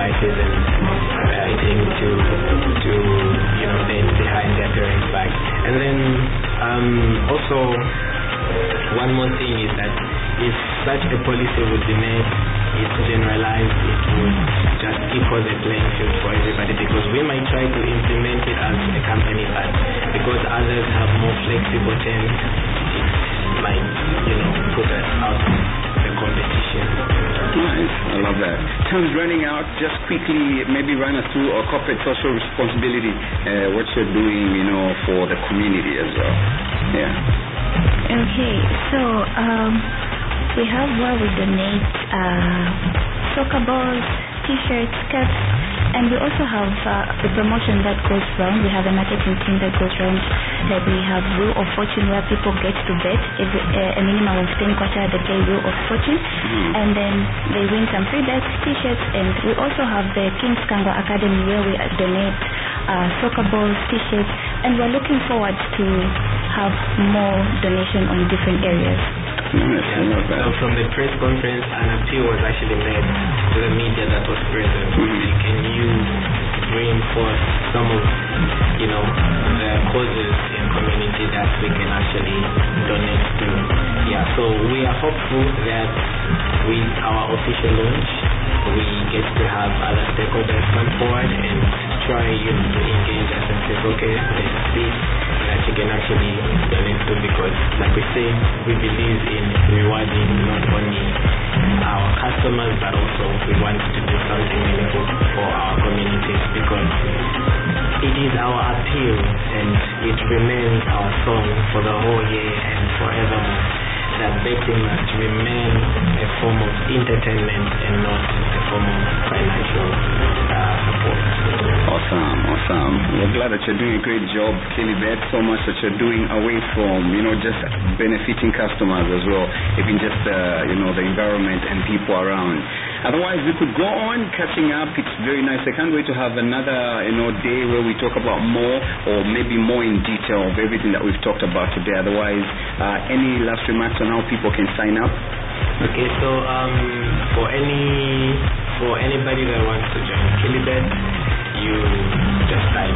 sacrifices and fighting to stay behind their parents' back. And then also one more thing is that if such a policy would be made, it's generalized, it would just equal the playing field for everybody, because we might try to implement it as a company, but because others have more flexible terms, it might, put us out of the competition. Nice, I love that. Time's running out. Just quickly, maybe run us through our corporate social responsibility, what you're doing, for the community as well. Yeah. Okay, so we have where we donate soccer balls, t-shirts, caps, and we also have the promotion that goes round. We have a marketing team that goes round. Like we have Wheel of Fortune, where people get to bet a minimum of 10 quarter they play Wheel of Fortune, and then they win some free bets, t-shirts, and we also have the King's Kango Academy, where we donate soccer balls, t-shirts, and we're looking forward to have more donation on different areas. So from the press conference, an appeal was actually made to the media that was present. Can you reinforce some of the causes in community that we can actually donate to? So we are hopeful that with our official launch, we get to have other stakeholders come forward and try to engage us and say, okay, there's this that you can actually donate to, because like we say, we believe in rewarding not only our customers, but also we want to do something meaningful for our communities, because it is our appeal and it remains our song for the whole year and forevermore, that betting must remain a form of entertainment and not a form of financial support. Awesome. We're glad that you're doing a great job, Kilibet, so much that you're doing away from, just benefiting customers as well, even just, the environment and people around. Otherwise, we could go on catching up. It's very nice. I can't wait to have another, day where we talk about more, or maybe more in detail of everything that we've talked about today. Otherwise, any last remarks on how people can sign up? Okay, so for anybody that wants to join Kilibet, you just type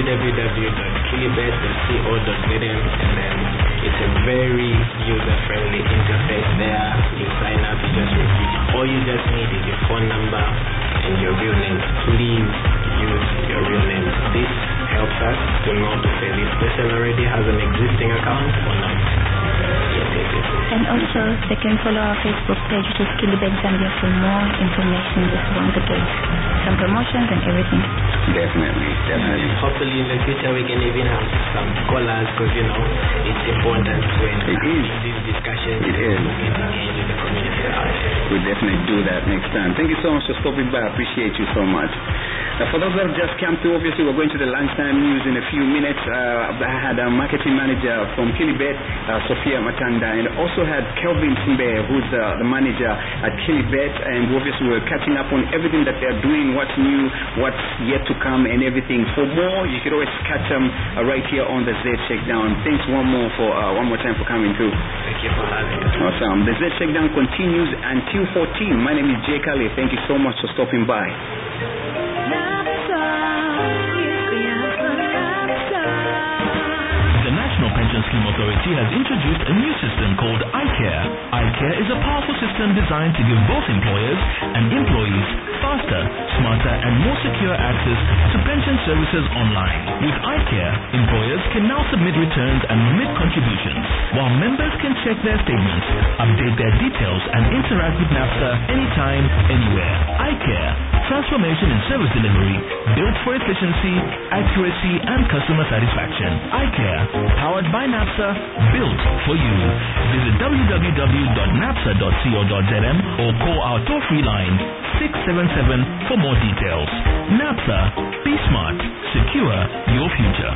www.kilibet.co.zm, and then it's a very user-friendly interface there. You sign up, all you just need is your phone number and your real name. Please use your real name. This helps us to know to say this person already has an existing account or not. Yes. And also, they can follow our Facebook page, which is Kilibet Zambia, for more information just around the gate, some promotions and everything. Definitely. Hopefully in the future we can even have some callers, because it's important to encourage these discussions. It is. Engage with the community. We'll definitely do that next time. Thank you so much for stopping by. I appreciate you so much. Now, for those that have just come through, obviously we're going to the lunchtime news in a few minutes. I had a marketing manager from Kilibet, Sophia Matanda, and also had Kelvin Simbe, who's the manager at Kilibet, and obviously we're catching up on everything that they're doing, what's new, what's yet to come, and everything. For more, you can always catch them right here on the Z Shakedown. Thanks one more time for coming through. Thank you for having us. Awesome. The Z Shakedown continues until 14. My name is Jay Kale. Thank you so much for stopping by. The National Pension Scheme Authority has introduced a new system called iCare. iCare is a powerful system designed to give both employers and employees faster, smarter, and more secure access to pension services online. With iCare, employers can now submit returns and remit contributions, while members can check their statements, update their details, and interact with NAPSA anytime, anywhere. iCare, transformation in service delivery, built for efficiency, accuracy, and customer satisfaction. iCare, powered by NAPSA, built for you. Visit www.napsa.co.zm or call our toll-free line 677 for more details. NAPSA, be smart, secure your future.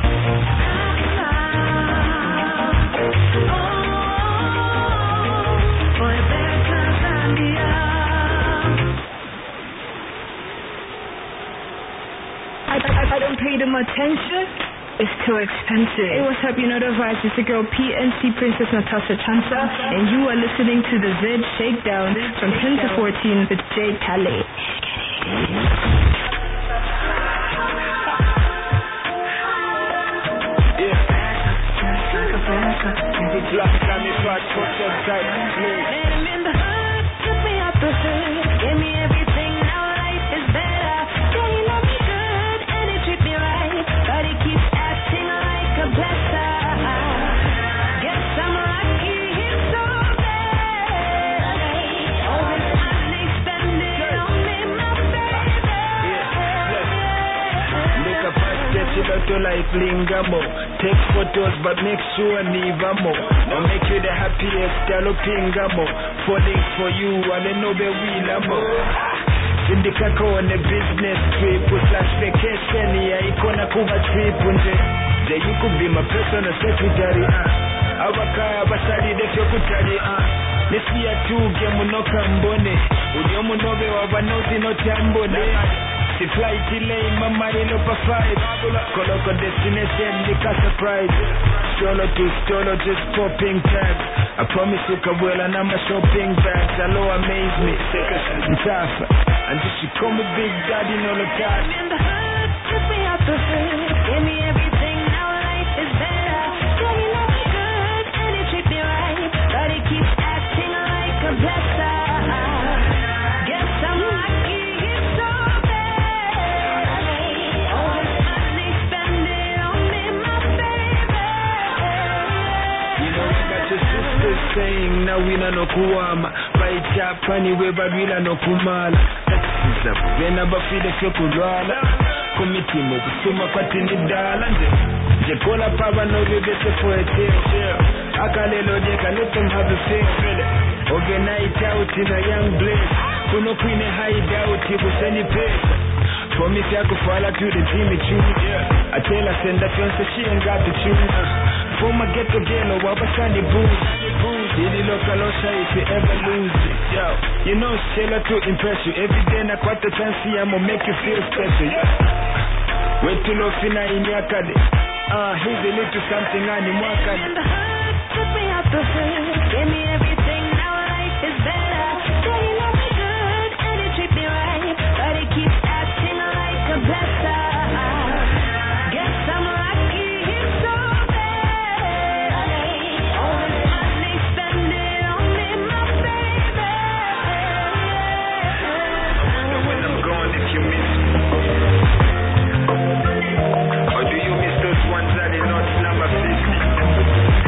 I don't pay them attention. It's too expensive. Hey, what's up? You know the vibes. It's your girl PNC Princess Natasha Chansa, and you are listening to the Z Shakedown from 10 to 14 with Jay Kale. Last time he fought for some type of play. Met him in the hood, took me out the hood, gave me everything, now life is better. Yeah, he love me good, and he treat me right, but he keeps acting like a blesser. Guess I'm lucky he's so bad. All this money spending on me, my baby. Make a fast sketch to like Lingamo. Take photos but make sure Nivamo. I'll make you the happiest Galopingamo. Falling for you, I don't know the wheel in the kako on the business trip with last vacation, yeah, ikona kuba trip unje. Yeah, you could be my personal secretary, Awaka basari de fyokutari, Nesia tu gemunoka mbone. Udiomu nobe wabanoti no tambone. The flight delay, mama no pa 5. Koloko destination, the surprise. Stolo just popping tags. I promise you Kabuela and I'm a shopping bags. Hello, amaze me, take a tough. And this she call me Big Daddy, no look at. In the hood, took me out the hood, gave me everything, now life is better. Yeah, he love me good, and he treat me right, but he keeps acting like a blesser. Guess I'm lucky he's so bad. All this money spending on me, my baby. You know I got your sister saying, now we no kuwama. By Japani, we badwila no kumala. Vena bafide fyokulwala Komitimu kusuma kwa tinidala Je kola pava no bebese for a tail Akalelo jeka let them have a fair Overnight out in a young blaze Kuno kwine hide out kuseni pesa Promise yako fala to the team choose I tell her send that fiance she ain't got to choose For my ghetto girl wabasani booze Dili lokalosha if you ever lose it Yo, you know Sheila to impress you Every day na kwata chance I'ma make you feel special Wait till ofina inyakade here's a little something animwakade In the hood, took me out the hood, gave me everything, now life is better. Yeah, he love me good, and he treat me right, but he keeps acting like a blesser. Guess I'm lucky he's so bad. All this money spending on me, my baby. I wonder when I'm gone if you miss me Or do you miss those ones that are not number 50?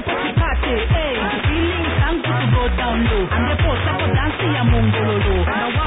I'm the post up for dancing, I'm